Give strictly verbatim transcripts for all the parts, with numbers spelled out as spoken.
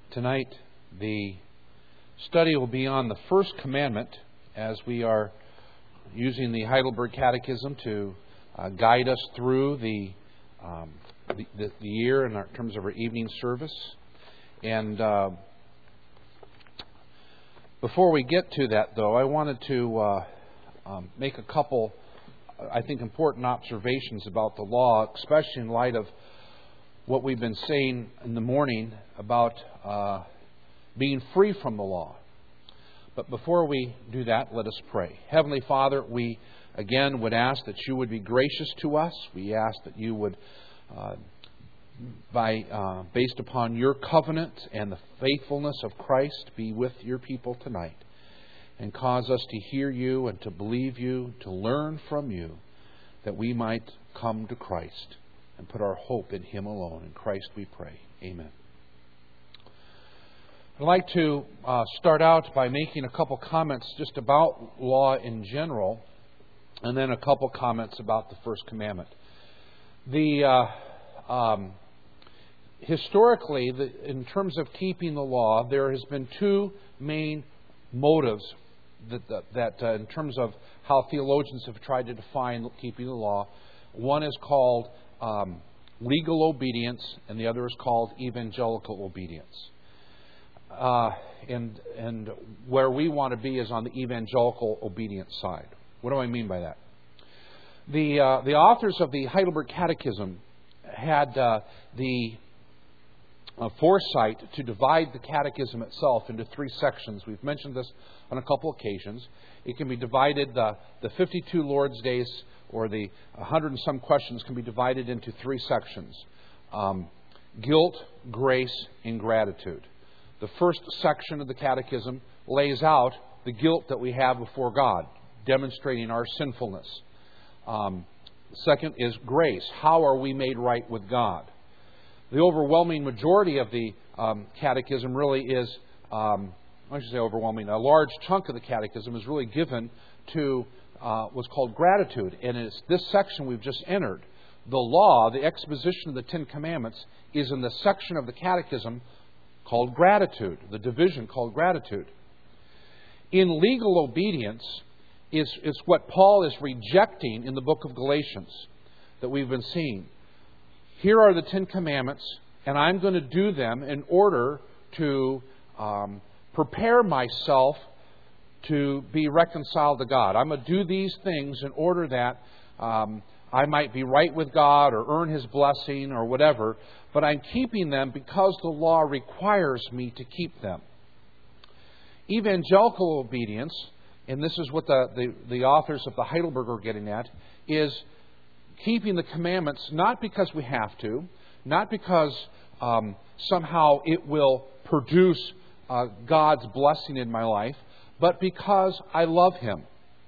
Tonight, the study will be on the first commandment as we are using the Heidelberg Catechism to uh, guide us through the, um, the, the, the year in, our, in terms of our evening service. And uh, before we get to that, though, I wanted to uh, um, make a couple, I think, important observations about the law, especially in light of what we've been saying in the morning about uh, being free from the law. But before we do that, let us pray. Heavenly Father, we again would ask that you would be gracious to us. We ask that you would, uh, by uh, based upon your covenant and the faithfulness of Christ, be with your people tonight and cause us to hear you and to believe you, to learn from you, that we might come to Christ and put our hope in Him alone. In Christ we pray. Amen. I'd like to uh, start out by making a couple comments just about law in general, and then a couple comments about the first commandment. The uh, um, historically, the, in terms of keeping the law, there has been two main motives that, that, that uh, in terms of how theologians have tried to define keeping the law. One is called um, legal obedience, and the other is called evangelical obedience. Uh, and and where we want to be is on the evangelical obedience side. What do I mean by that? The uh, the authors of the Heidelberg Catechism had uh, the uh, foresight to divide the Catechism itself into three sections. We've mentioned this on a couple occasions. It can be divided, uh, the fifty-two Lord's Days, or the one hundred and some questions, can be divided into three sections. Um, guilt, grace, and gratitude. The first section of the Catechism lays out the guilt that we have before God, demonstrating our sinfulness. Um, second is grace. How are we made right with God? The overwhelming majority of the um, Catechism really is, um, I should say overwhelming, a large chunk of the Catechism is really given to uh, what's called gratitude. And it's this section we've just entered. The law, the exposition of the Ten Commandments, is in the section of the Catechism called gratitude, the division called gratitude. In legal obedience is, is what Paul is rejecting in the book of Galatians that we've been seeing. Here are the Ten Commandments, and I'm going to do them in order to um, prepare myself to be reconciled to God. I'm going to do these things in order that um, I might be right with God or earn His blessing or whatever, but I'm keeping them because the law requires me to keep them. Evangelical obedience, and this is what the, the, the authors of the Heidelberg are getting at, is keeping the commandments not because we have to, not because um, somehow it will produce uh, God's blessing in my life, but because I love Him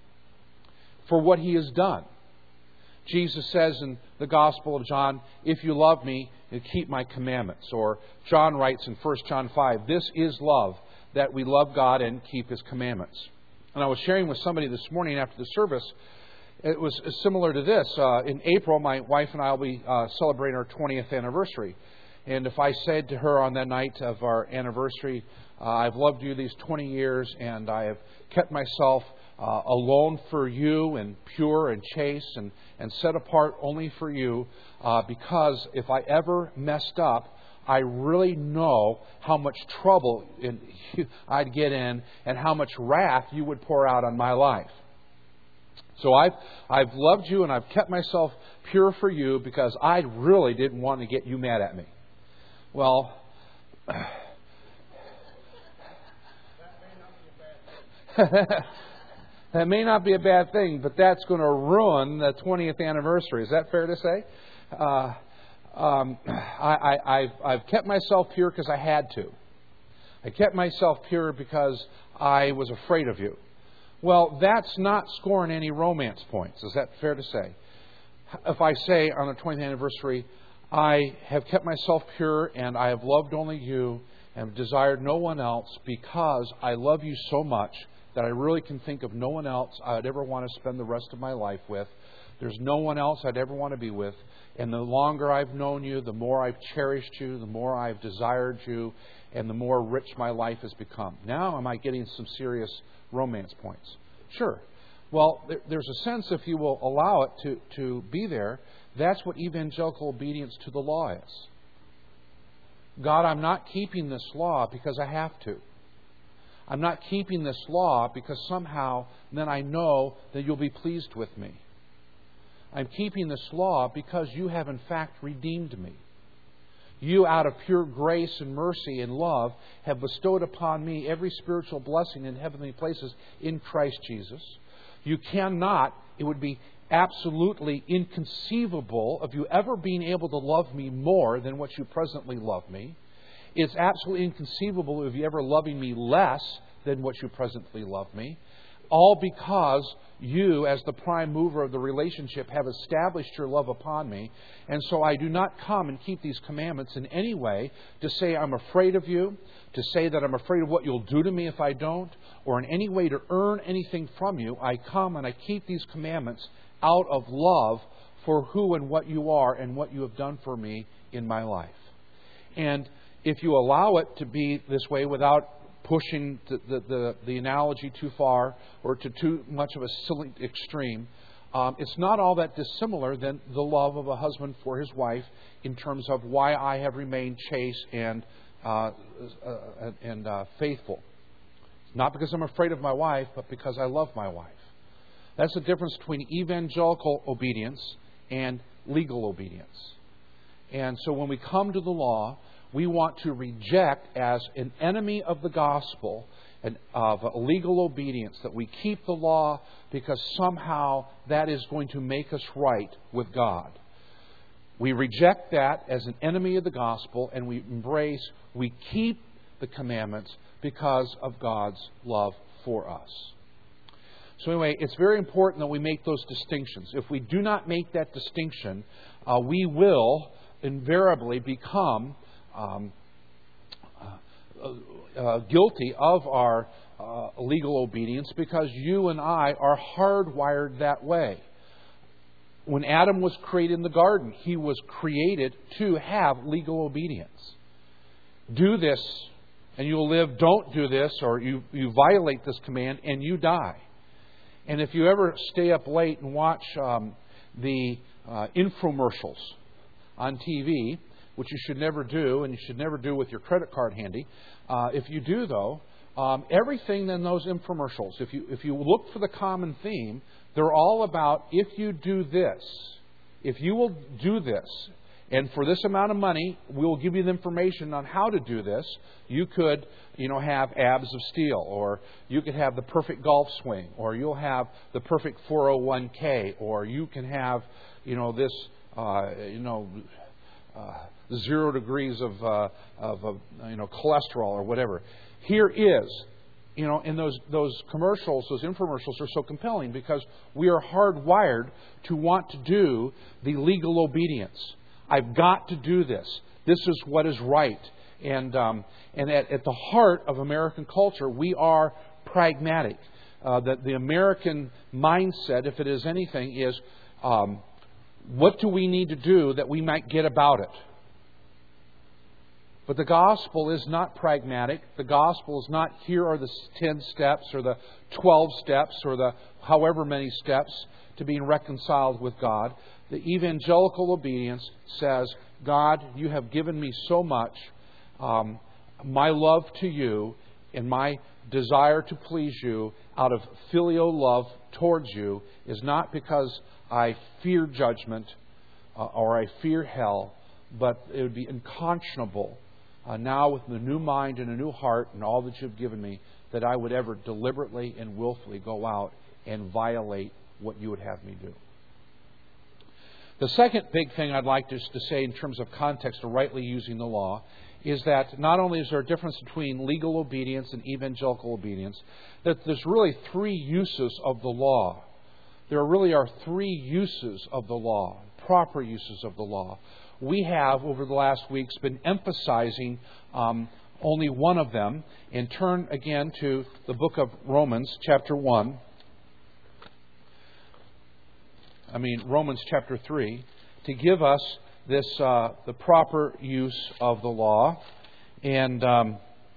for what He has done. Jesus says in the Gospel of John, if you love me, you keep my commandments. Or John writes in First John five, this is love, that we love God and keep His commandments. And I was sharing with somebody this morning after the service, it was similar to this. Uh, in April, my wife and I will be uh, celebrating our twentieth anniversary. And if I said to her on that night of our anniversary, uh, I've loved you these twenty years and I have kept myself Uh, alone for you and pure and chaste and, and set apart only for you uh, because if I ever messed up, I really know how much trouble in, I'd get in and how much wrath you would pour out on my life. So I've, I've loved you and I've kept myself pure for you because I really didn't want to get you mad at me. Well, that may not be a bad thing, but that's going to ruin the twentieth anniversary. Is that fair to say? Uh, um, I, I, I've, I've kept myself pure because I had to. I kept myself pure because I was afraid of you. Well, that's not scoring any romance points. Is that fair to say? If I say on the twentieth anniversary, I have kept myself pure and I have loved only you and desired no one else because I love you so much that I really can think of no one else I would ever want to spend the rest of my life with, There's no one else I'd ever want to be with. And the longer I've known you, the more I've cherished you, the more I've desired you, and the more rich my life has become. Now am I getting some serious romance points? Sure. Well, there's a sense, if you will allow it to, to be there, that's what evangelical obedience to the law is. God, I'm not keeping this law because I have to. I'm not keeping this law because somehow then I know that you'll be pleased with me. I'm keeping this law because you have in fact redeemed me. You, out of pure grace and mercy and love, have bestowed upon me every spiritual blessing in heavenly places in Christ Jesus. You cannot, it would be absolutely inconceivable of you ever being able to love me more than what you presently love me. It's absolutely inconceivable of you ever loving me less than what you presently love me. All because you, as the prime mover of the relationship, have established your love upon me. And so I do not come and keep these commandments in any way to say I'm afraid of you, to say that I'm afraid of what you'll do to me if I don't, or in any way to earn anything from you. I come and I keep these commandments out of love for who and what you are and what you have done for me in my life. And if you allow it to be this way without pushing the, the, the, the analogy too far or to too much of a silly extreme, um, it's not all that dissimilar than the love of a husband for his wife in terms of why I have remained chaste and, uh, uh, and uh, faithful. Not because I'm afraid of my wife, but because I love my wife. That's the difference between evangelical obedience and legal obedience. And so when we come to the law, we want to reject as an enemy of the gospel and of legal obedience that we keep the law because somehow that is going to make us right with God. We reject that as an enemy of the gospel and we embrace, we keep the commandments because of God's love for us. So anyway, it's very important that we make those distinctions. If we do not make that distinction, uh, we will invariably become um, uh, uh, guilty of our uh, legal obedience because you and I are hardwired that way. When Adam was created in the garden, he was created to have legal obedience. Do this and you'll live. Don't do this, or you, you violate this command and you die. And if you ever stay up late and watch um, the uh, infomercials on T V, which you should never do, and you should never do with your credit card handy, uh, if you do, though, um, everything in those infomercials, if you if you look for the common theme, they're all about if you do this, if you will do this, and for this amount of money, we'll give you the information on how to do this. You could, you know, have abs of steel, or you could have the perfect golf swing, or you'll have the perfect four oh one k, or you can have, you know, this, uh, you know, uh, zero degrees of, uh, of, of, you know, cholesterol or whatever. Here is, you know, and those those commercials, those infomercials are so compelling because we are hardwired to want to do the legal obedience. I've got to do this. This is what is right. And um, and at, at the heart of American culture, we are pragmatic. Uh, that the American mindset, if it is anything, is um, what do we need to do that we might get about it? But the gospel is not pragmatic. The gospel is not here are the ten steps or the twelve steps or the however many steps to being reconciled with God. The evangelical obedience says, God, you have given me so much. Um, my love to you and my desire to please you out of filial love towards you is not because I fear judgment uh, or I fear hell, but it would be unconscionable uh, now with the new mind and a new heart and all that you've given me that I would ever deliberately and willfully go out and violate what you would have me do. The second big thing I'd like just to say in terms of context of rightly using the law is that not only is there a difference between legal obedience and evangelical obedience, that there's really three uses of the law. There really are three uses of the law, proper uses of the law. We have, over the last weeks, been emphasizing um, only one of them. And turn again to the book of Romans, chapter one. I mean Romans chapter three, to give us this uh, the proper use of the law. And um,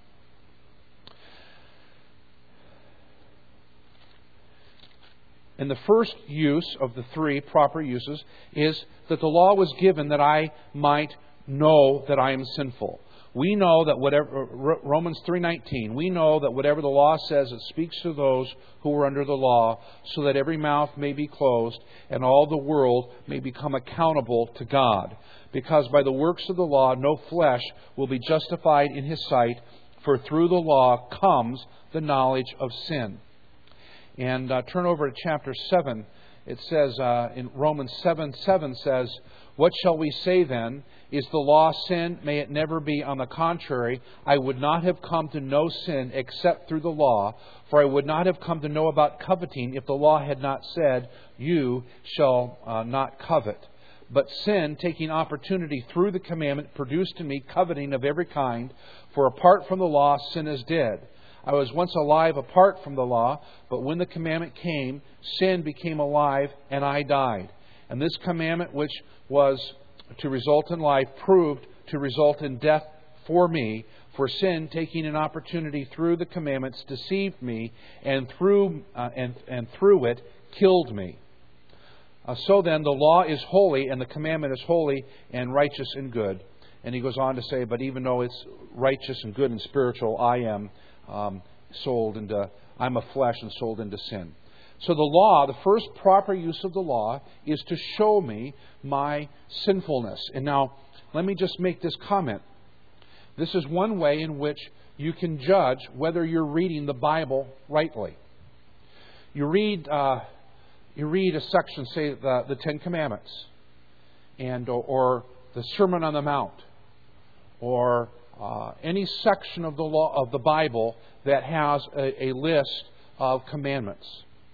and the first use of the three proper uses is that the law was given that I might know that I am sinful. We know that whatever Romans three nineteen, we know that whatever the law says, it speaks to those who are under the law, so that every mouth may be closed and all the world may become accountable to God. Because by the works of the law no flesh will be justified in His sight, for through the law comes the knowledge of sin. And uh, turn over to chapter seven. It says uh, in Romans seven seven says, "What shall we say then? Is the law sin? May it never be. On the contrary, I would not have come to know sin except through the law. For I would not have come to know about coveting if the law had not said, 'You shall uh, not covet.' But sin, taking opportunity through the commandment, produced in me coveting of every kind. For apart from the law, sin is dead. I was once alive apart from the law, but when the commandment came, sin became alive, and I died. And this commandment, which was to result in life, proved to result in death for me. For sin, taking an opportunity through the commandments, deceived me, and through uh, and and through it killed me. Uh, so then, the law is holy, and the commandment is holy and righteous and good." And he goes on to say, "But even though it's righteous and good and spiritual, I am um, sold into I'm of flesh and sold into sin." So the law, the first proper use of the law, is to show me my sinfulness. And now, let me just make this comment. This is one way in which you can judge whether you're reading the Bible rightly. You read, uh, you read a section, say the, the Ten Commandments, and or, or the Sermon on the Mount, or uh, any section of the law of the Bible that has a, a list of commandments.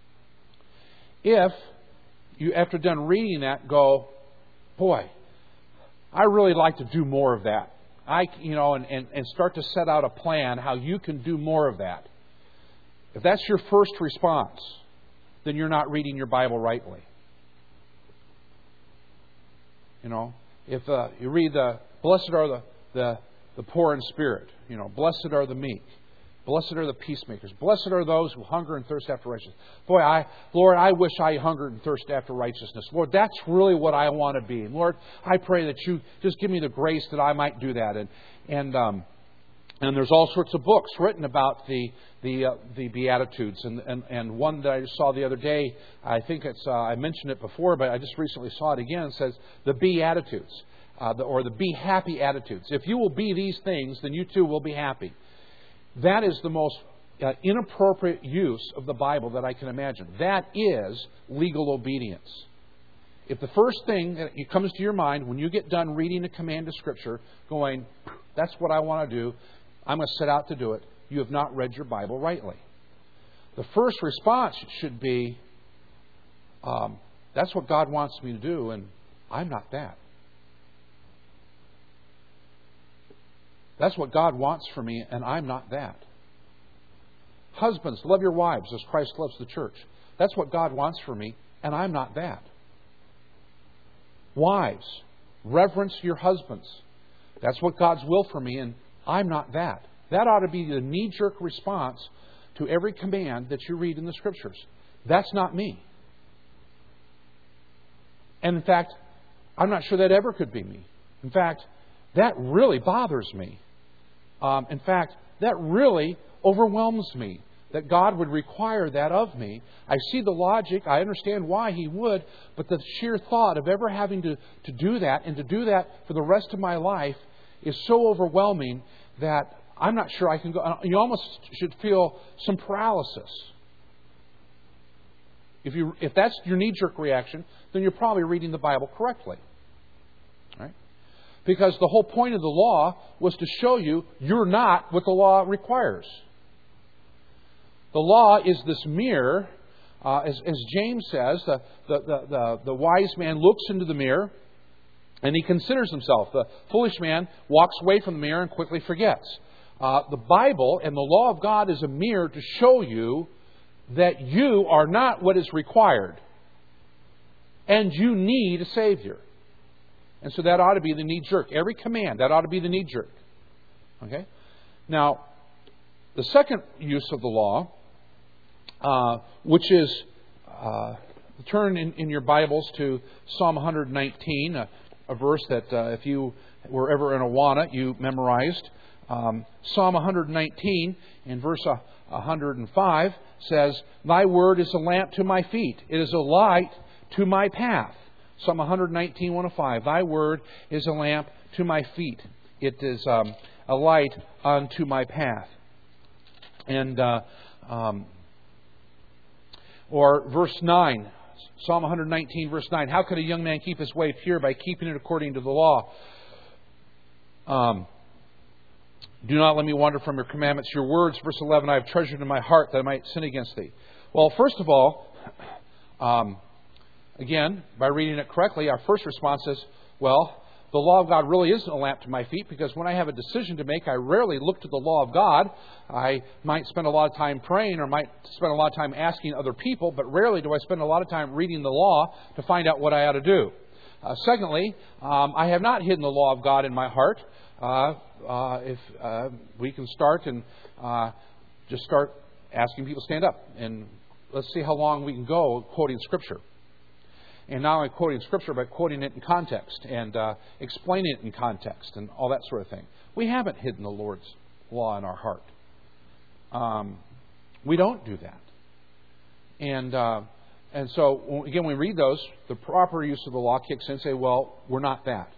If you, after done reading that, go, boy, I really like to do more of that. I, you know, and, and, and start to set out a plan how you can do more of that. If that's your first response, then you're not reading your Bible rightly. You know, if uh, you read the blessed are the, the the poor in spirit, you know, blessed are the meek, blessed are the peacemakers, blessed are those who hunger and thirst after righteousness. Boy, I Lord, I wish I hungered and thirsted after righteousness. Lord, that's really what I want to be. And Lord, I pray that you just give me the grace that I might do that. And and um, and there's all sorts of books written about the the uh, the Beatitudes, and, and and one that I just saw the other day. I think it's uh, I mentioned it before, but I just recently saw it again. It says the Beatitudes, uh, the, or the Be Happy Attitudes. If you will be these things, then you too will be happy. That is the most uh, inappropriate use of the Bible that I can imagine. That is legal obedience. If the first thing that comes to your mind when you get done reading a command of Scripture, going, that's what I want to do, I'm going to set out to do it, you have not read your Bible rightly. The first response should be, um, that's what God wants me to do, and I'm not that. That's what God wants for me, and I'm not that. Husbands, love your wives as Christ loves the church. That's what God wants for me, and I'm not that. Wives, reverence your husbands. That's what God's will for me, and I'm not that. That ought to be the knee-jerk response to every command that you read in the Scriptures. That's not me. And in fact, I'm not sure that ever could be me. In fact, that really bothers me. Um, in fact, that really overwhelms me, that God would require that of me. I see the logic. I understand why He would. But the sheer thought of ever having to, to do that and to do that for the rest of my life is so overwhelming that I'm not sure I can go. You almost should feel some paralysis. If you, if that's your knee-jerk reaction, then you're probably reading the Bible correctly. Right? Because the whole point of the law was to show you you're not what the law requires. The law is this mirror, uh, as, as James says, the, the, the, the, the wise man looks into the mirror and he considers himself. The foolish man walks away from the mirror and quickly forgets. Uh, the Bible and the law of God is a mirror to show you that you are not what is required. and you need a Savior. And so that ought to be the knee-jerk. Every command, that ought to be the knee-jerk. Okay? Now, the second use of the law, uh, which is, uh, turn in, in your Bibles to Psalm one nineteen, a, a verse that uh, if you were ever in Awana, you memorized. Um, Psalm one nineteen, in verse one hundred five, says, Thy word is a lamp to my feet. It is a light to my path. Psalm one nineteen, one oh five. Thy word is a lamp to my feet. It is um, a light unto my path. And uh, um, or verse nine, Psalm one nineteen, verse nine. How could a young man keep his way pure? By keeping it according to the law. Um, Do not let me wander from your commandments. Your words, verse eleven, I have treasured in my heart that I might sin against thee. Well, first of all, um, again, by reading it correctly, our first response is, well, the law of God really isn't a lamp to my feet, because when I have a decision to make, I rarely look to the law of God. I might spend a lot of time praying or might spend a lot of time asking other people, but rarely do I spend a lot of time reading the law to find out what I ought to do. Uh, secondly, um, I have not hidden the law of God in my heart. Uh, uh, if uh, we can start and uh, just start asking people to stand up, and let's see how long we can go quoting Scripture. And not only quoting Scripture, but quoting it in context and uh, explaining it in context and all that sort of thing. We haven't hidden the Lord's law in our heart. Um, we don't do that. And uh, and so, again, when we read those, the proper use of the law kicks in and say, well, we're not that.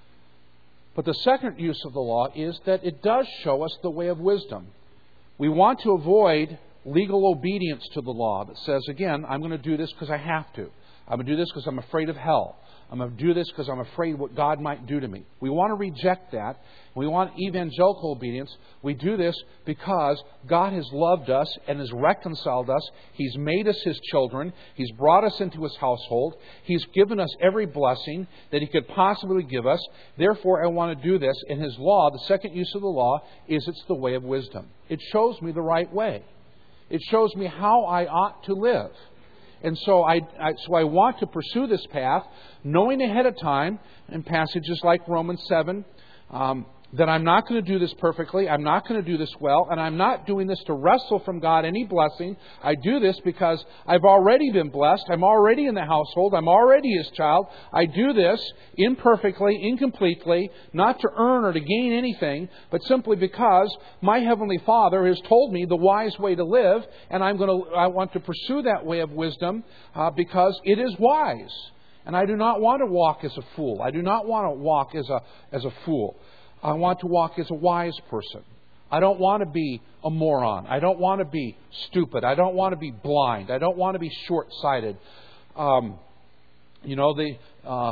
But the second use of the law is that it does show us the way of wisdom. We want to avoid legal obedience to the law that says, again, I'm going to do this because I have to. I'm going to do this because I'm afraid of hell. I'm going to do this because I'm afraid what God might do to me. We want to reject that. We want evangelical obedience. We do this because God has loved us and has reconciled us. He's made us His children. He's brought us into His household. He's given us every blessing that He could possibly give us. Therefore, I want to do this. And His law, the second use of the law, is it's the way of wisdom. It shows me the right way. It shows me how I ought to live. And so I, I so I want to pursue this path, knowing ahead of time in passages like Romans seven, um, that I'm not going to do this perfectly, I'm not going to do this well, and I'm not doing this to wrestle from God any blessing. I do this because I've already been blessed, I'm already in the household, I'm already His child. I do this imperfectly, incompletely, not to earn or to gain anything, but simply because my Heavenly Father has told me the wise way to live, and I'm going to, I want to pursue that way of wisdom uh, because it is wise. And I do not want to walk as a fool. I do not want to walk as a as a fool. I want to walk as a wise person. I don't want to be a moron. I don't want to be stupid. I don't want to be blind. I don't want to be short-sighted. Um, you know, the uh,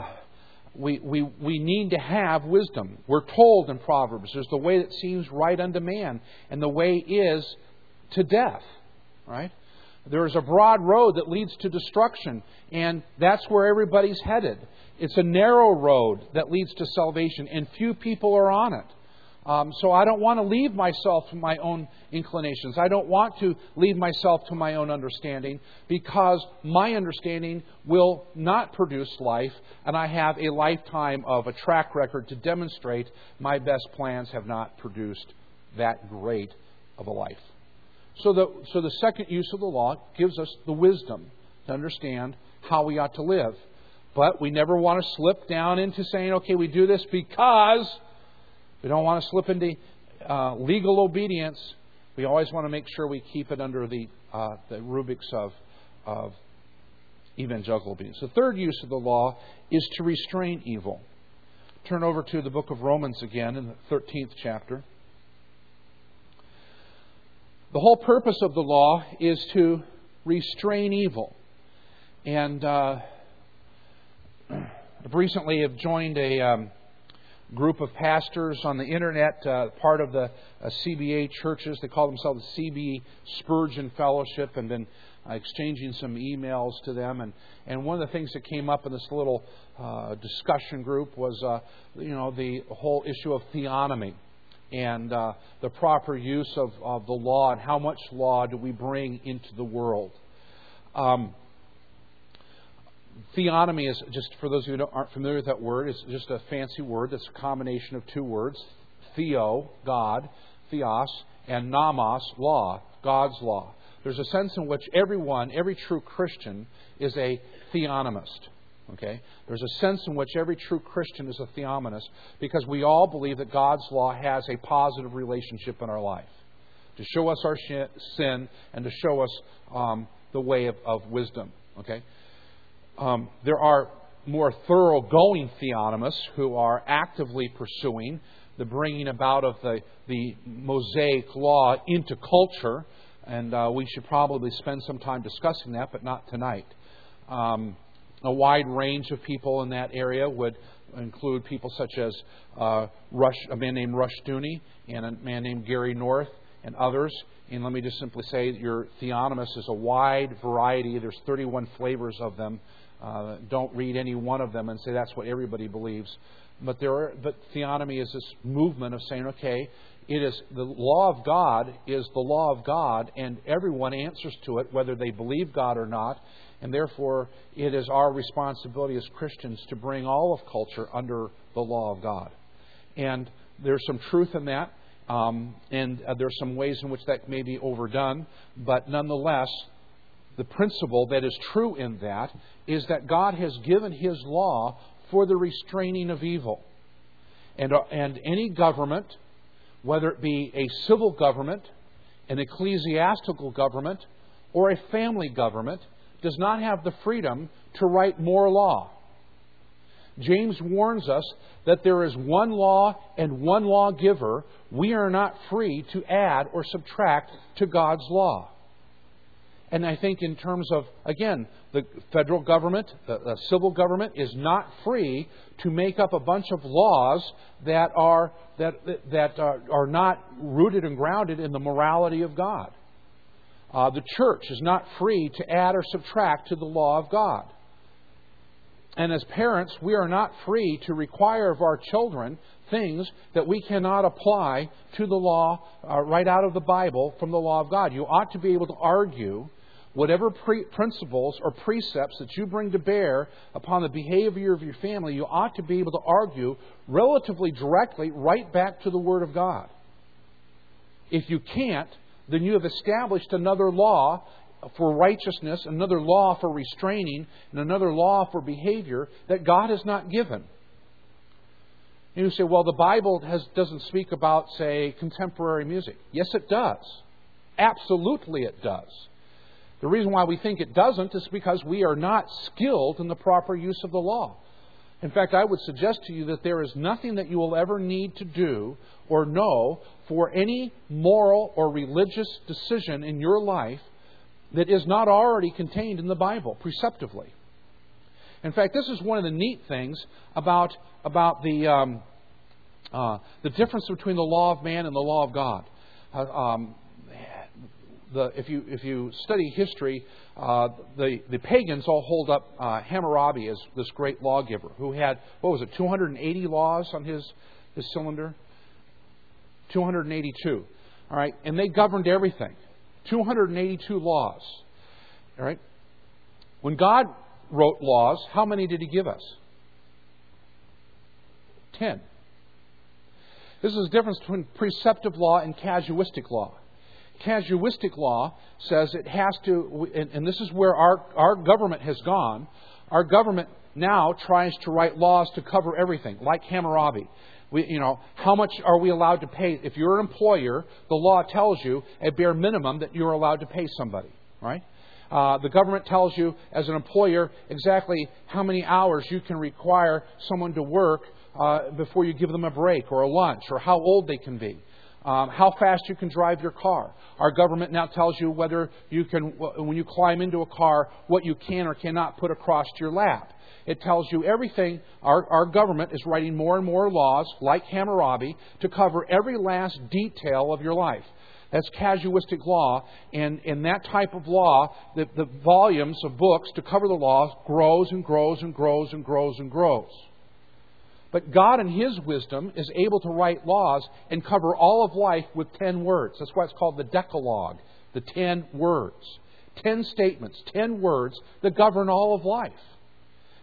we we we need to have wisdom. We're told in Proverbs, there's the way that seems right unto man, and the way is to death. Right? There is a broad road that leads to destruction, and that's where everybody's headed. It's a narrow road that leads to salvation, and few people are on it. Um, so I don't want to leave myself to my own inclinations. I don't want to leave myself to my own understanding, because my understanding will not produce life, and I have a lifetime of a track record to demonstrate my best plans have not produced that great of a life. So the, so the second use of the law gives us the wisdom to understand how we ought to live. But we never want to slip down into saying, okay, we do this because we don't want to slip into uh, legal obedience. We always want to make sure we keep it under the, uh, the rubrics of, of evangelical obedience. The third use of the law is to restrain evil. Turn over to the book of Romans again in the thirteenth chapter. The whole purpose of the law is to restrain evil. And uh, I've recently have joined a um, group of pastors on the internet, uh, part of the uh, C B A churches. They call themselves the C B Spurgeon Fellowship, and been uh, exchanging some emails to them. And, and one of the things that came up in this little uh, discussion group was, uh, you know, the whole issue of theonomy. And uh, the proper use of, of the law, and how much law do we bring into the world. Um, theonomy is, just for those of you who aren't familiar with that word, is just a fancy word that's a combination of two words. Theo, God, theos, and nomos, law, God's law. There's a sense in which everyone, every true Christian, is a theonomist. Okay? There's a sense in which every true Christian is a theonomist because we all believe that God's law has a positive relationship in our life. To show us our sin and to show us um, the way of, of wisdom. Okay? Um, there are more thoroughgoing theonomists who are actively pursuing the bringing about of the, the Mosaic law into culture. And uh, we should probably spend some time discussing that, but not tonight. Um, a wide range of people in that area would include people such as uh, Rush, a man named Rushdoony and a man named Gary North and others. And let me just simply say that your theonomist is a wide variety. There's thirty-one flavors of them. Uh, don't read any one of them and say that's what everybody believes. But there are, but theonomy is this movement of saying, okay, it is the law of God is the law of God, and everyone answers to it, whether they believe God or not. And therefore, it is our responsibility as Christians to bring all of culture under the law of God. And there's some truth in that, um, and uh, there's some ways in which that may be overdone. But nonetheless, the principle that is true in that is that God has given His law for the restraining of evil. And, uh, and any government, whether it be a civil government, an ecclesiastical government, or a family government, does not have the freedom to write more law. James warns us that there is one law and one lawgiver. We are not free to add or subtract to God's law. And I think in terms of, again, the federal government, the, the civil government is not free to make up a bunch of laws that are that that are, are not rooted and grounded in the morality of God. Uh, the church is not free to add or subtract to the law of God. And as parents, we are not free to require of our children things that we cannot apply to the law uh, right out of the Bible from the law of God. You ought to be able to argue whatever pre- principles or precepts that you bring to bear upon the behavior of your family. You ought to be able to argue relatively directly right back to the Word of God. If you can't, then you have established another law for righteousness, another law for restraining, and another law for behavior that God has not given. And you say, well, the Bible has, doesn't speak about, say, contemporary music. Yes, it does. Absolutely it does. The reason why we think it doesn't is because we are not skilled in the proper use of the law. In fact, I would suggest to you that there is nothing that you will ever need to do or know for any moral or religious decision in your life that is not already contained in the Bible, preceptively. In fact, this is one of the neat things about, about the, um, uh, the difference between the law of man and the law of God. Uh, um, the, if, you, if you study history, uh, the, the pagans all hold up uh, Hammurabi as this great lawgiver who had, what was it, two hundred eighty laws on his, his cylinder? two hundred eighty-two. All right, and they governed everything. two hundred eighty-two laws. All right? When God wrote laws, how many did He give us? Ten. This is the difference between preceptive law and casuistic law. Casuistic law says it has to, and, and this is where our, our government has gone. Our government now tries to write laws to cover everything, like Hammurabi. We, you know, how much are we allowed to pay? If you're an employer, the law tells you at bare minimum that you're allowed to pay somebody, right? Uh, the government tells you as an employer exactly how many hours you can require someone to work uh, before you give them a break or a lunch, or how old they can be. Um, how fast you can drive your car. Our government now tells you whether you can, when you climb into a car, what you can or cannot put across your lap. It tells you everything. Our, our government is writing more and more laws, like Hammurabi, to cover every last detail of your life. That's casuistic law. And in that type of law, the, the volumes of books to cover the laws grows and grows and grows and grows and grows. But God in His wisdom is able to write laws and cover all of life with ten words. That's why it's called the Decalogue, the ten words. Ten statements, ten words that govern all of life.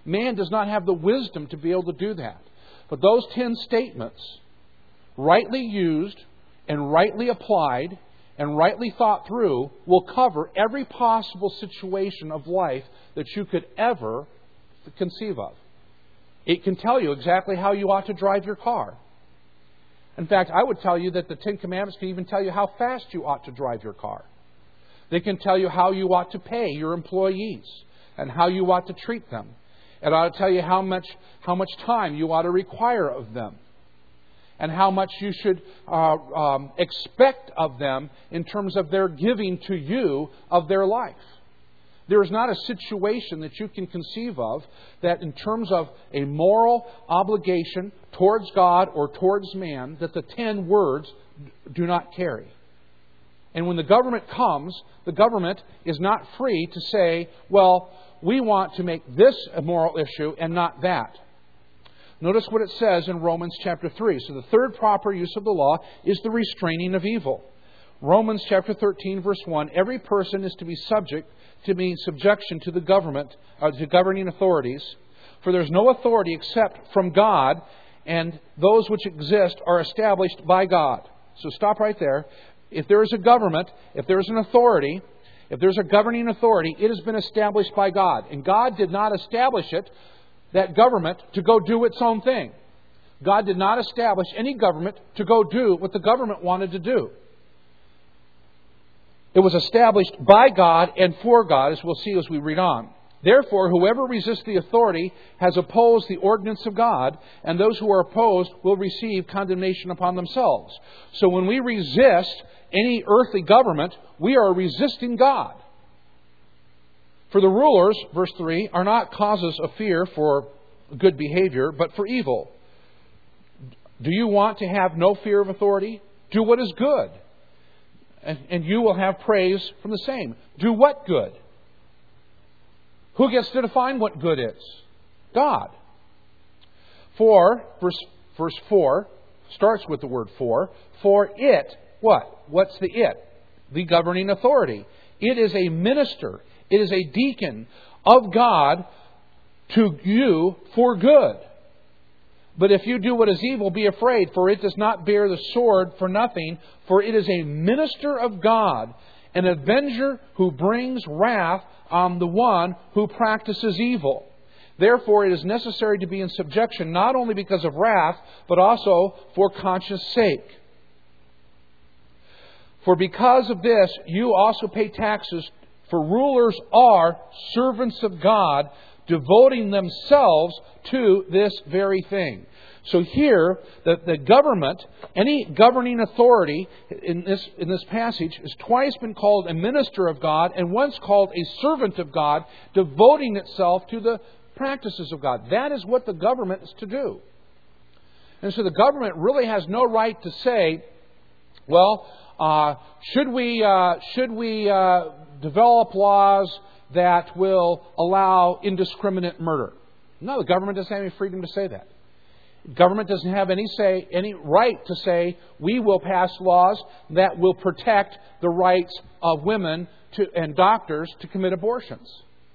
Man does not have the wisdom to be able to do that. But those ten statements, rightly used and rightly applied and rightly thought through, will cover every possible situation of life that you could ever conceive of. It can tell you exactly how you ought to drive your car. In fact, I would tell you that the Ten Commandments can even tell you how fast you ought to drive your car. They can tell you how you ought to pay your employees and how you ought to treat them. It ought to tell you how much how much time you ought to require of them, and how much you should uh, um, expect of them in terms of their giving to you of their life. There is not a situation that you can conceive of that in terms of a moral obligation towards God or towards man that the ten words do not carry. And when the government comes, the government is not free to say, well, we want to make this a moral issue and not that. Notice what it says in Romans chapter three. So the third proper use of the law is the restraining of evil. Romans chapter thirteen, verse one, every person is to be subject to be in subjection to the government, uh, to governing authorities. For there is no authority except from God, and those which exist are established by God. So stop right there. If there is a government, if there is an authority, if there's a governing authority, it has been established by God. And God did not establish it, that government, to go do its own thing. God did not establish any government to go do what the government wanted to do. It was established by God and for God, as we'll see as we read on. Therefore, whoever resists the authority has opposed the ordinance of God, and those who are opposed will receive condemnation upon themselves. So when we resist any earthly government, we are resisting God. For the rulers, verse three, are not causes of fear for good behavior, but for evil. Do you want to have no fear of authority? Do what is good, and, and you will have praise from the same. Do what good? Who gets to define what good is? God. For, verse, verse four, starts with the word for. For it, what? What's the it? The governing authority. It is a minister. It is a deacon of God to you for good. But if you do what is evil, be afraid, for it does not bear the sword for nothing, for it is a minister of God, an avenger who brings wrath on the one who practices evil. Therefore, it is necessary to be in subjection, not only because of wrath, but also for conscience sake. For because of this, you also pay taxes, for rulers are servants of God, devoting themselves to this very thing. So here, the, the government, any governing authority in this, in this passage has twice been called a minister of God and once called a servant of God, devoting itself to the practices of God. That is what the government is to do. And so the government really has no right to say, well, uh, should we, uh, should we uh, develop laws that will allow indiscriminate murder? No, the government doesn't have any freedom to say that. Government doesn't have any say, any right to say, we will pass laws that will protect the rights of women to, and doctors to commit abortions.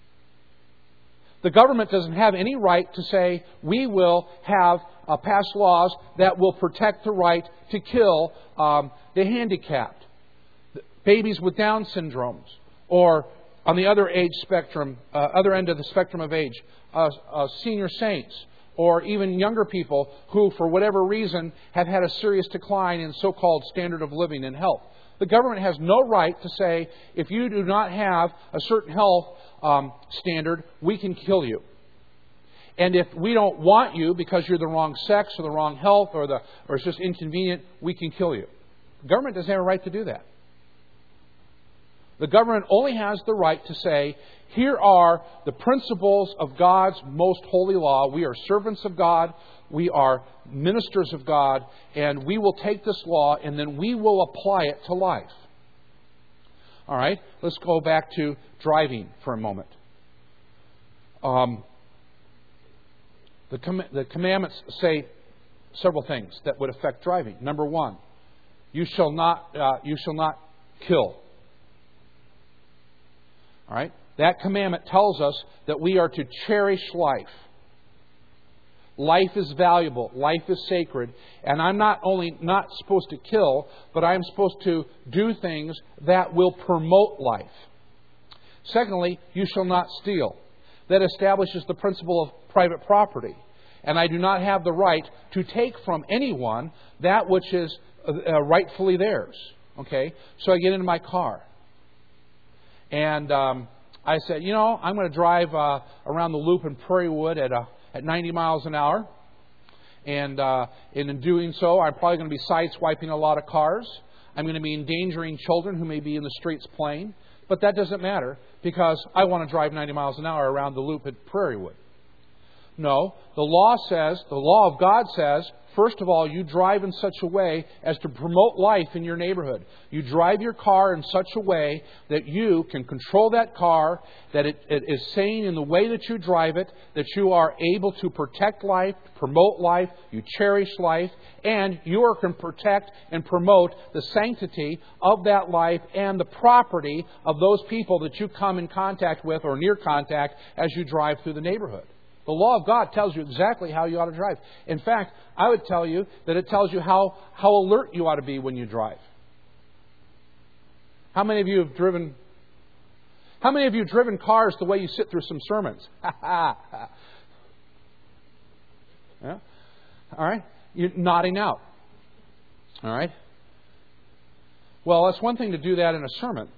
The government doesn't have any right to say, we will have uh, pass laws that will protect the right to kill um, the handicapped, babies with Down syndromes, or on the other age spectrum, uh, other end of the spectrum of age, uh, uh, senior saints, or even younger people who, for whatever reason, have had a serious decline in so-called standard of living and health. The government has no right to say, if you do not have a certain health um, standard, we can kill you. And if we don't want you because you're the wrong sex or the wrong health or the or it's just inconvenient, we can kill you. The government doesn't have a right to do that. The government only has the right to say, here are the principles of God's most holy law. We are servants of God. We are ministers of God. And we will take this law and then we will apply it to life. All right, let's go back to driving for a moment. Um, the, com- the commandments say several things that would affect driving. Number one, you shall not, uh, you shall not kill. All right? That commandment tells us that we are to cherish life. Life is valuable. Life is sacred. And I'm not only not supposed to kill, but I'm supposed to do things that will promote life. Secondly, you shall not steal. That establishes the principle of private property. And I do not have the right to take from anyone that which is uh, rightfully theirs. Okay? So I get into my car. And um, I said, you know, I'm going to drive uh, around the loop in Prairie Wood at, a, at ninety miles an hour. And uh, in doing so, I'm probably going to be sideswiping a lot of cars. I'm going to be endangering children who may be in the streets playing. But that doesn't matter because I want to drive ninety miles an hour around the loop at Prairie Wood. No, the law says, the law of God says, first of all, you drive in such a way as to promote life in your neighborhood. You drive your car in such a way that you can control that car, that it, it is saying in the way that you drive it, that you are able to protect life, promote life, you cherish life, and you are can protect and promote the sanctity of that life and the property of those people that you come in contact with or near contact as you drive through the neighborhood. The law of God tells you exactly how you ought to drive. In fact, I would tell you that it tells you how, how alert you ought to be when you drive. How many of you have driven How many of you have driven cars the way you sit through some sermons? yeah? All right? You're nodding out. All right? Well, it's one thing to do that in a sermon.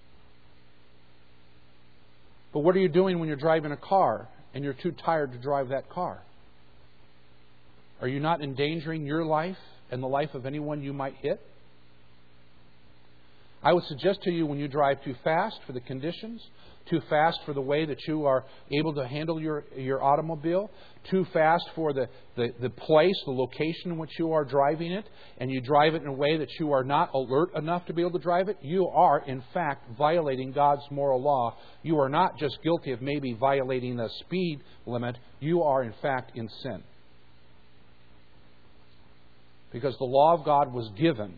But what are you doing when you're driving a car and you're too tired to drive that car? Are you not endangering your life and the life of anyone you might hit? I would suggest to you when you drive too fast for the conditions, too fast for the way that you are able to handle your, your automobile, too fast for the, the, the place, the location in which you are driving it, and you drive it in a way that you are not alert enough to be able to drive it, you are, in fact, violating God's moral law. You are not just guilty of maybe violating the speed limit. You are, in fact, in sin. Because the law of God was given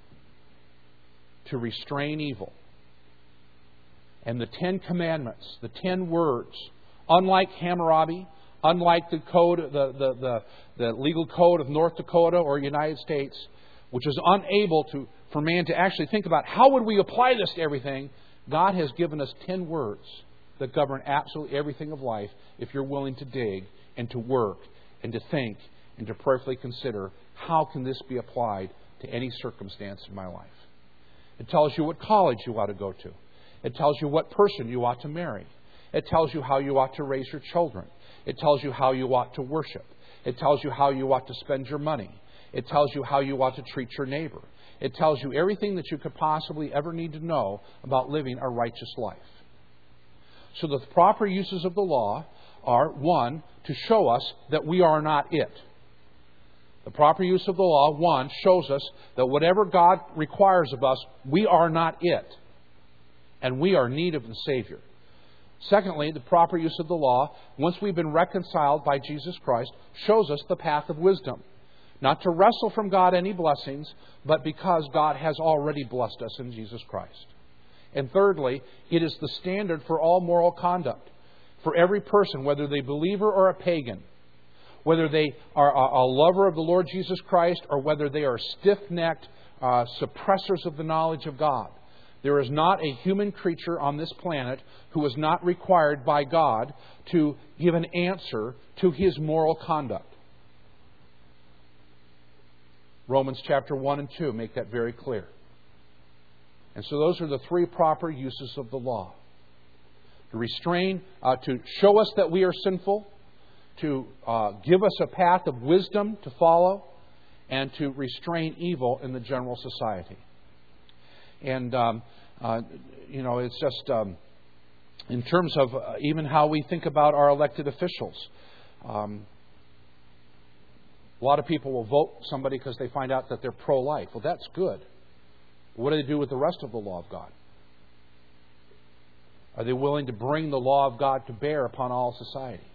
to restrain evil. And the Ten Commandments, the Ten Words, unlike Hammurabi, unlike the code, the, the, the, the legal code of North Dakota or United States, which is unable to for man to actually think about how would we apply this to everything, God has given us ten words that govern absolutely everything of life if you're willing to dig and to work and to think and to prayerfully consider how can this be applied to any circumstance in my life. It tells you what college you ought to go to. It tells you what person you ought to marry. It tells you how you ought to raise your children. It tells you how you ought to worship. It tells you how you ought to spend your money. It tells you how you ought to treat your neighbor. It tells you everything that you could possibly ever need to know about living a righteous life. So the proper uses of the law are, one, to show us that we are not it. The proper use of the law, one, shows us that whatever God requires of us, we are not it. And we are in need of the Savior. Secondly, the proper use of the law, once we've been reconciled by Jesus Christ, shows us the path of wisdom. Not to wrestle from God any blessings, but because God has already blessed us in Jesus Christ. And thirdly, it is the standard for all moral conduct. For every person, whether they believer or a pagan, whether they are a lover of the Lord Jesus Christ or whether they are stiff-necked uh, suppressors of the knowledge of God. There is not a human creature on this planet who is not required by God to give an answer to his moral conduct. Romans chapter one and two make that very clear. And so those are the three proper uses of the law. To restrain, uh, to show us that we are sinful, to uh, give us a path of wisdom to follow, and to restrain evil in the general society. And, um, uh, you know, it's just um, in terms of uh, even how we think about our elected officials. Um, a lot of people will vote somebody because they find out that they're pro-life. Well, that's good. What do they do with the rest of the law of God? Are they willing to bring the law of God to bear upon all society?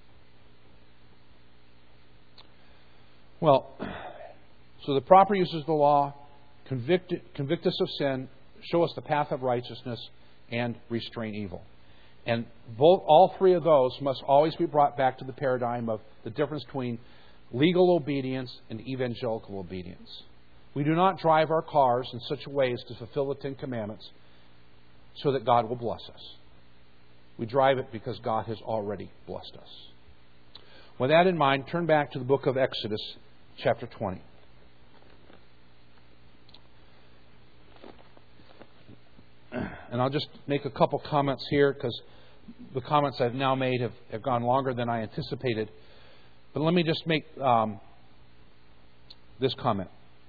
Well, so the proper uses of the law convict, convict us of sin, show us the path of righteousness, and restrain evil. And both, all three of those must always be brought back to the paradigm of the difference between legal obedience and evangelical obedience. We do not drive our cars in such a way as to fulfill the Ten Commandments so that God will bless us. We drive it because God has already blessed us. With that in mind, turn back to the book of Exodus, chapter twenty. And I'll just make a couple comments here because the comments I've now made have, have gone longer than I anticipated. But let me just make um, this comment.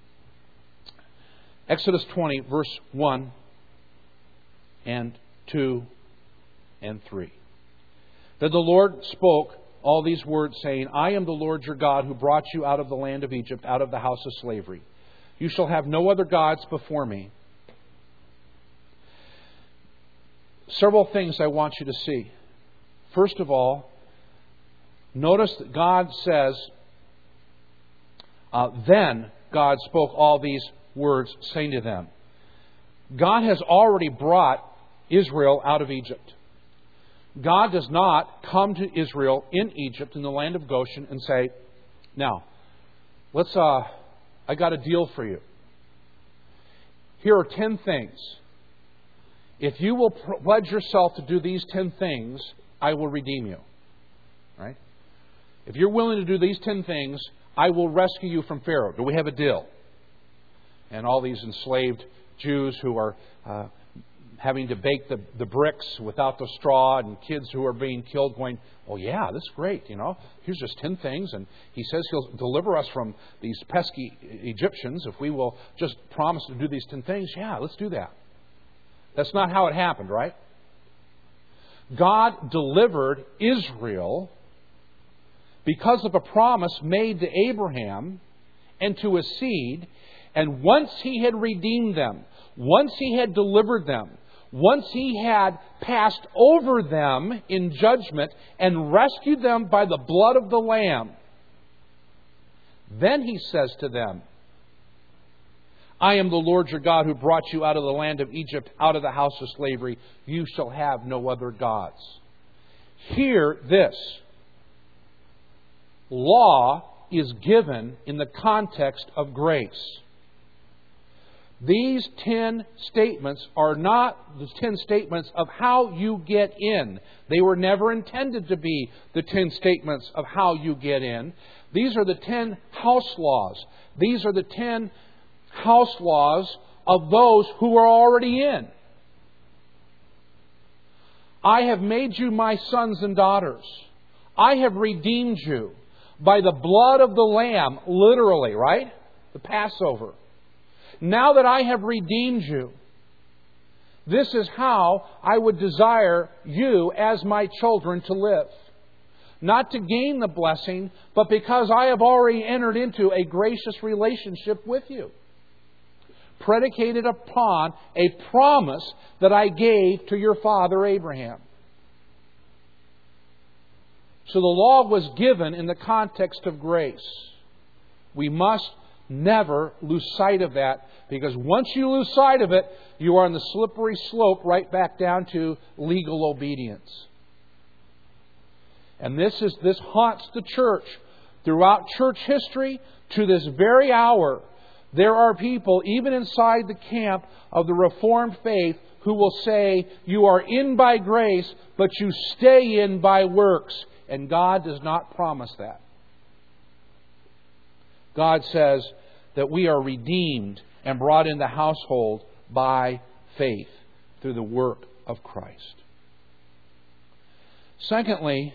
Exodus twenty, verse one and two and three. Then the Lord spoke all these words, saying, I am the Lord your God who brought you out of the land of Egypt, out of the house of slavery. You shall have no other gods before me. Several things I want you to see. First of all, notice that God says, uh, then God spoke all these words, saying to them, God has already brought Israel out of Egypt. God does not come to Israel in Egypt, in the land of Goshen, and say, now, let's, uh, I got a deal for you. Here are ten things. If you will pledge yourself to do these ten things, I will redeem you. Right? If you're willing to do these ten things, I will rescue you from Pharaoh. Do we have a deal? And all these enslaved Jews who are uh, having to bake the, the bricks without the straw, and kids who are being killed going, oh yeah, this is great, you know. Here's just ten things, and he says he'll deliver us from these pesky Egyptians if we will just promise to do these ten things. Yeah, let's do that. That's not how it happened, right? God delivered Israel because of a promise made to Abraham and to his seed. And once he had redeemed them, once he had delivered them, once he had passed over them in judgment and rescued them by the blood of the Lamb, then he says to them, I am the Lord your God who brought you out of the land of Egypt, out of the house of slavery. You shall have no other gods. Hear this. Law is given in the context of grace. These ten statements are not the ten statements of how you get in. They were never intended to be the ten statements of how you get in. These are the ten house laws. These are the ten house laws of those who are already in. I have made you my sons and daughters. I have redeemed you by the blood of the Lamb, literally, right? The Passover. Now that I have redeemed you, this is how I would desire you as my children to live. Not to gain the blessing, but because I have already entered into a gracious relationship with you, predicated upon a promise that I gave to your father Abraham. So the law was given in the context of grace. We must never lose sight of that, because once you lose sight of it, you are on the slippery slope right back down to legal obedience. And this is this haunts the church throughout church history to this very hour. There are people, even inside the camp of the Reformed faith, who will say, you are in by grace, but you stay in by works. And God does not promise that. God says that we are redeemed and brought in the household by faith through the work of Christ. Secondly,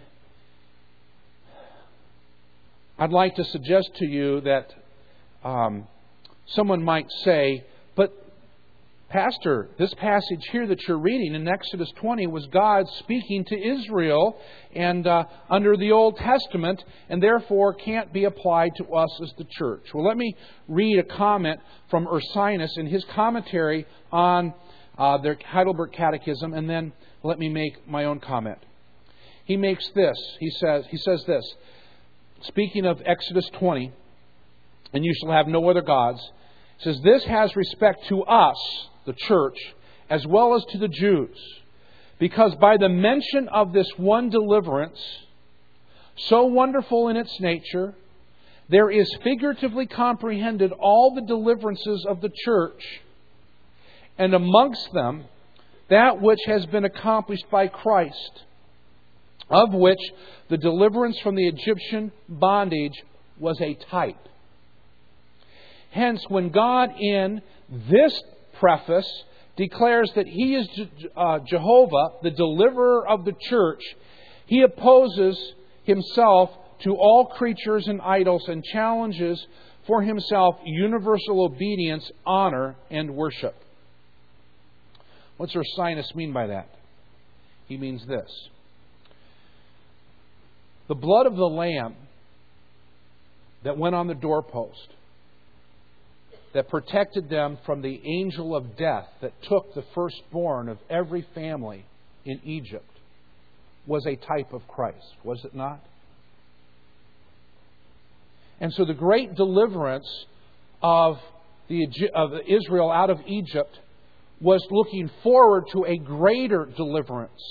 I'd like to suggest to you that um, someone might say, but Pastor, this passage here that you're reading in Exodus twenty was God speaking to Israel and uh, under the Old Testament, and therefore can't be applied to us as the church. Well, let me read a comment from Ursinus in his commentary on uh, their Heidelberg Catechism, and then let me make my own comment. He makes this. He says. He says this. Speaking of Exodus twenty, and you shall have no other gods. He says, this has respect to us, the church, as well as to the Jews, Because by the mention of this one deliverance, so wonderful in its nature, there is figuratively comprehended all the deliverances of the church, and amongst them that which has been accomplished by Christ, of which the deliverance from the Egyptian bondage was a type. Hence, when God in this preface declares that He is uh, Jehovah, the deliverer of the church, He opposes Himself to all creatures and idols and challenges for Himself universal obedience, honor, and worship. What's Ursinus mean by that? He means this. The blood of the Lamb that went on the doorpost, that protected them from the angel of death that took the firstborn of every family in Egypt, was a type of Christ, was it not? And so the great deliverance of, the, of Israel out of Egypt was looking forward to a greater deliverance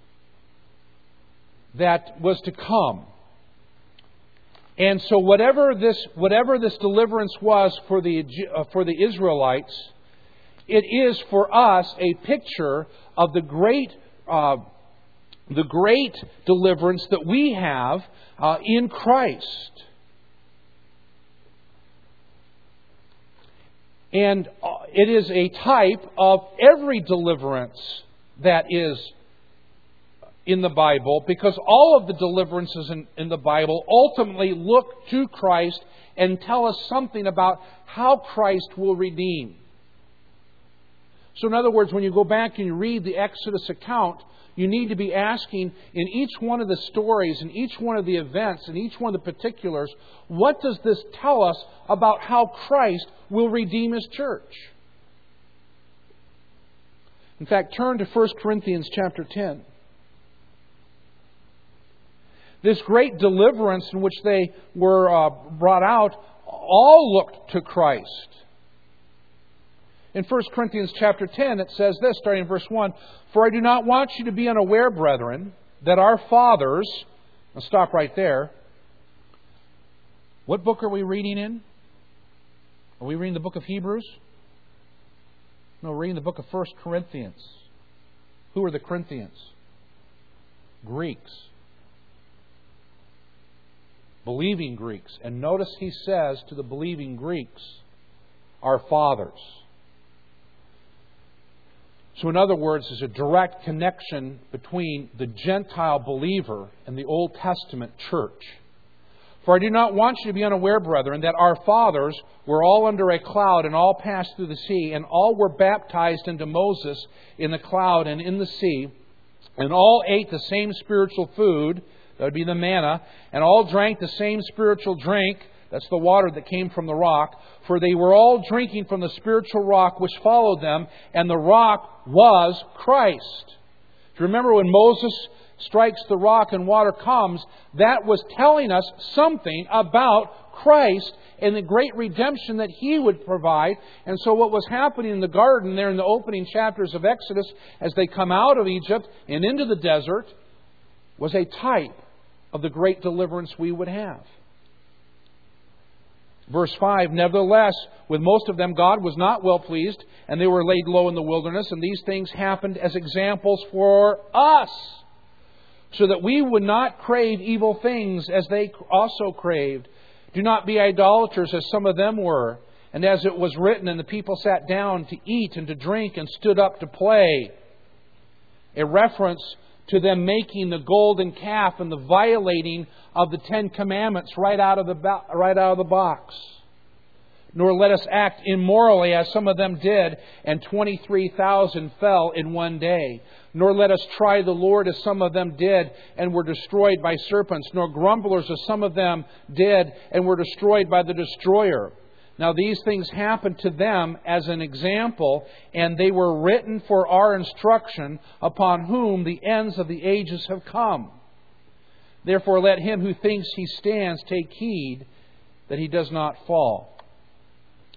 that was to come. And so whatever this whatever this deliverance was for the uh, for the Israelites, it is for us a picture of the great uh, the great deliverance that we have uh, in Christ. And it is a type of every deliverance that is in the Bible, because all of the deliverances in, in the Bible ultimately look to Christ and tell us something about how Christ will redeem. So in other words, when you go back and you read the Exodus account, you need to be asking in each one of the stories, in each one of the events, in each one of the particulars, what does this tell us about how Christ will redeem His church? In fact, turn to First Corinthians chapter ten. This great deliverance in which they were uh, brought out all looked to Christ. In First Corinthians chapter ten, it says this, starting in verse one, "For I do not want you to be unaware, brethren, that our fathers..." I'll stop right there. What book are we reading in? Are we reading the book of Hebrews? No, we're reading the book of First Corinthians. Who are the Corinthians? Greeks. Believing Greeks. And notice he says to the believing Greeks, our fathers. So in other words, there's a direct connection between the Gentile believer and the Old Testament church. "For I do not want you to be unaware, brethren, that our fathers were all under a cloud and all passed through the sea, and all were baptized into Moses in the cloud and in the sea, and all ate the same spiritual food," that would be the manna, "and all drank the same spiritual drink," that's the water that came from the rock, "for they were all drinking from the spiritual rock which followed them, and the rock was Christ." Do you remember when Moses strikes the rock and water comes? That was telling us something about Christ and the great redemption that He would provide. And so what was happening in the garden there in the opening chapters of Exodus, as they come out of Egypt and into the desert, was a type of the great deliverance we would have. Verse five, "Nevertheless, with most of them God was not well pleased, and they were laid low in the wilderness, and these things happened as examples for us, so that we would not crave evil things as they also craved. Do not be idolaters as some of them were. And as it was written, and the people sat down to eat and to drink and stood up to play." A reference to them making the golden calf and the violating of the Ten Commandments right out of the right out of the box. "Nor let us act immorally as some of them did, and twenty-three thousand fell in one day. Nor let us try the Lord as some of them did, and were destroyed by serpents. Nor grumblers as some of them did, and were destroyed by the destroyer. Now these things happened to them as an example, and they were written for our instruction, upon whom the ends of the ages have come. Therefore let him who thinks he stands take heed that he does not fall."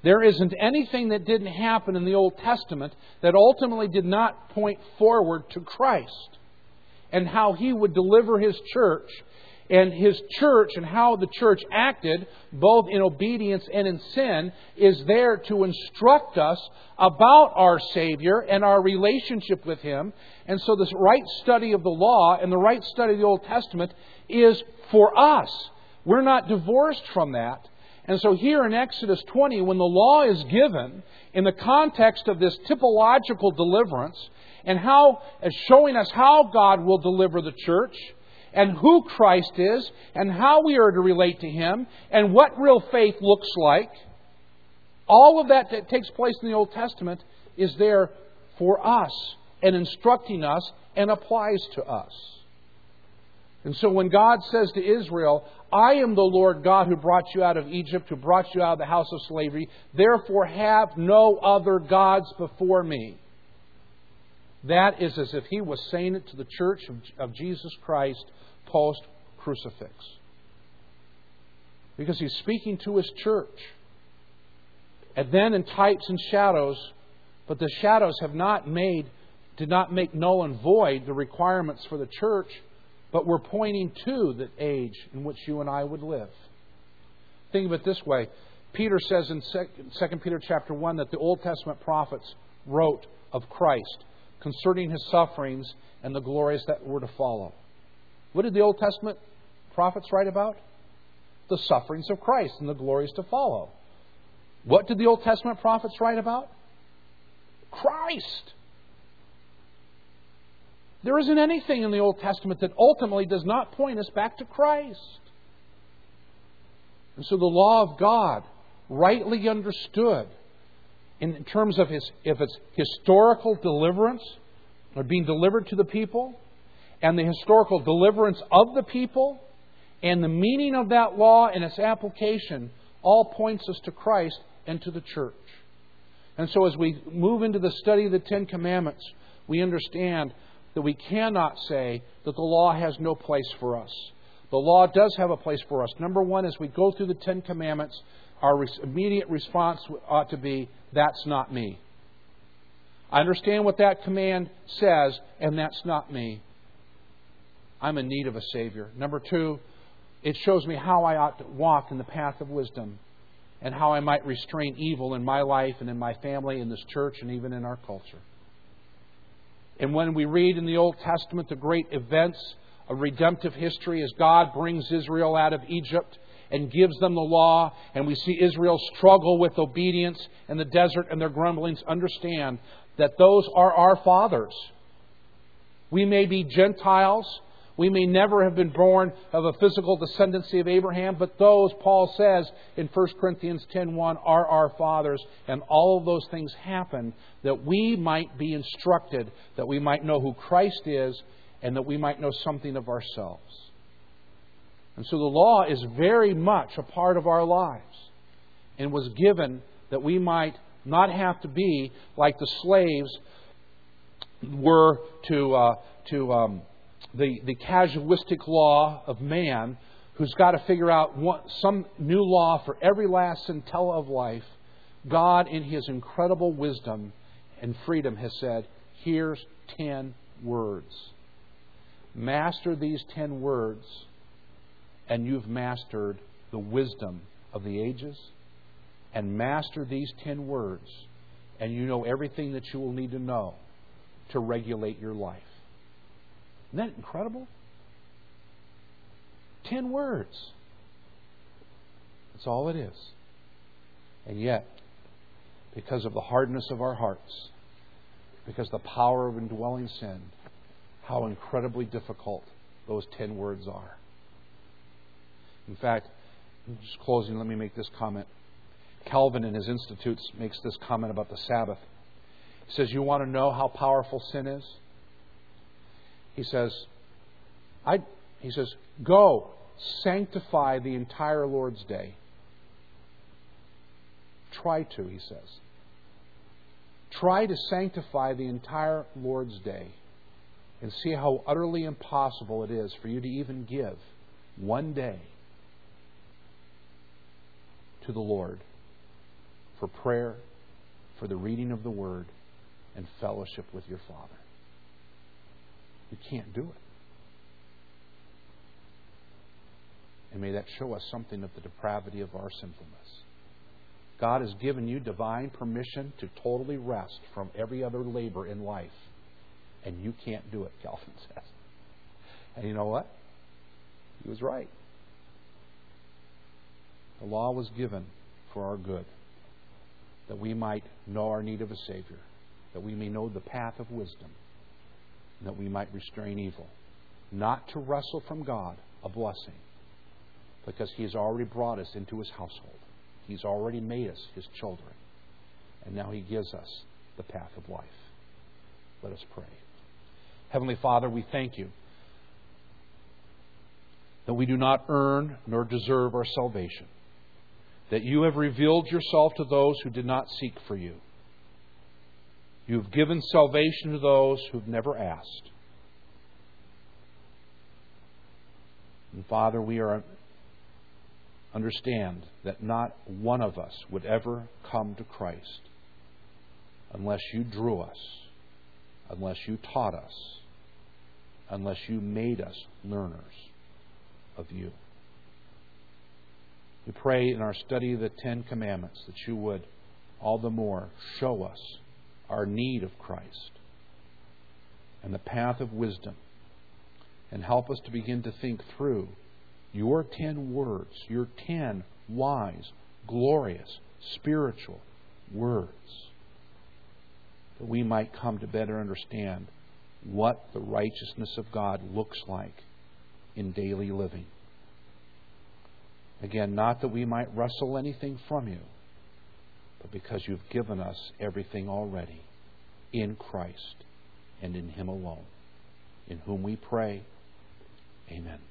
There isn't anything that didn't happen in the Old Testament that ultimately did not point forward to Christ and how He would deliver His church. And His church and how the church acted, both in obedience and in sin, is there to instruct us about our Savior and our relationship with Him. And so this right study of the law and the right study of the Old Testament is for us. We're not divorced from that. And so here in Exodus twenty, when the law is given in the context of this typological deliverance and how, showing us how God will deliver the church, and who Christ is, and how we are to relate to Him, and what real faith looks like. All of that that takes place in the Old Testament is there for us, and instructing us, and applies to us. And so when God says to Israel, I am the Lord God who brought you out of Egypt, who brought you out of the house of slavery, therefore have no other gods before me. That is as if He was saying it to the church of, of Jesus Christ post-crucifix. Because He's speaking to His church. And then in types and shadows, but the shadows have not made, did not make null and void the requirements for the church, but were pointing to the age in which you and I would live. Think of it this way. Peter says in Second Peter chapter one that the Old Testament prophets wrote of Christ concerning His sufferings and the glories that were to follow. What did the Old Testament prophets write about? The sufferings of Christ and the glories to follow. What did the Old Testament prophets write about? Christ. There isn't anything in the Old Testament that ultimately does not point us back to Christ. And so the law of God, rightly understood, in terms of, his, of its historical deliverance, or being delivered to the people, and the historical deliverance of the people, and the meaning of that law and its application, all points us to Christ and to the church. And so as we move into the study of the Ten Commandments, we understand that we cannot say that the law has no place for us. The law does have a place for us. Number one, as we go through the Ten Commandments, our immediate response ought to be, that's not me. I understand what that command says, and that's not me. I'm in need of a Savior. Number two, it shows me how I ought to walk in the path of wisdom and how I might restrain evil in my life and in my family, in this church, and even in our culture. And when we read in the Old Testament the great events of redemptive history as God brings Israel out of Egypt and gives them the law, and we see Israel struggle with obedience in the desert and their grumblings, understand that those are our fathers. We may be Gentiles. We may never have been born of a physical descendancy of Abraham, but those, Paul says in First Corinthians ten one, are our fathers. And all of those things happen that we might be instructed, that we might know who Christ is, and that we might know something of ourselves. And so the law is very much a part of our lives, and was given that we might not have to be like the slaves were to uh, to um, the the casuistic law of man, who's got to figure out what, some new law for every last scintilla of life. God, in His incredible wisdom and freedom, has said, "Here's ten words. Master these ten words, and you've mastered the wisdom of the ages. And master these ten words, and you know everything that you will need to know to regulate your life." Isn't that incredible? Ten words. That's all it is. And yet, because of the hardness of our hearts, because of the power of indwelling sin, how incredibly difficult those ten words are. In fact, just closing, let me make this comment. Calvin in his Institutes makes this comment about the Sabbath. He says, you want to know how powerful sin is? He says, I, he says, go, sanctify the entire Lord's day. Try to, he says. Try to sanctify the entire Lord's day and see how utterly impossible it is for you to even give one day to the Lord. for prayer, for the reading of the Word, and fellowship with your Father. You can't do it. And may that show us something of the depravity of our sinfulness. God has given you divine permission to totally rest from every other labor in life. And you can't do it, Calvin says. And you know what? He was right. The law was given for our good, that we might know our need of a Savior, that we may know the path of wisdom, and that we might restrain evil. Not to wrestle from God a blessing, because He has already brought us into His household. He's already made us His children. And now He gives us the path of life. Let us pray. Heavenly Father, we thank You that we do not earn nor deserve our salvation, that You have revealed Yourself to those who did not seek for You. You have given salvation to those who have never asked. And Father, we are understand that not one of us would ever come to Christ unless You drew us, unless You taught us, unless You made us learners of You. We pray in our study of the Ten Commandments that You would all the more show us our need of Christ and the path of wisdom, and help us to begin to think through Your ten words, Your ten wise, glorious, spiritual words, that we might come to better understand what the righteousness of God looks like in daily living. Again, not that we might wrestle anything from You, but because You've given us everything already in Christ and in Him alone, in whom we pray. Amen.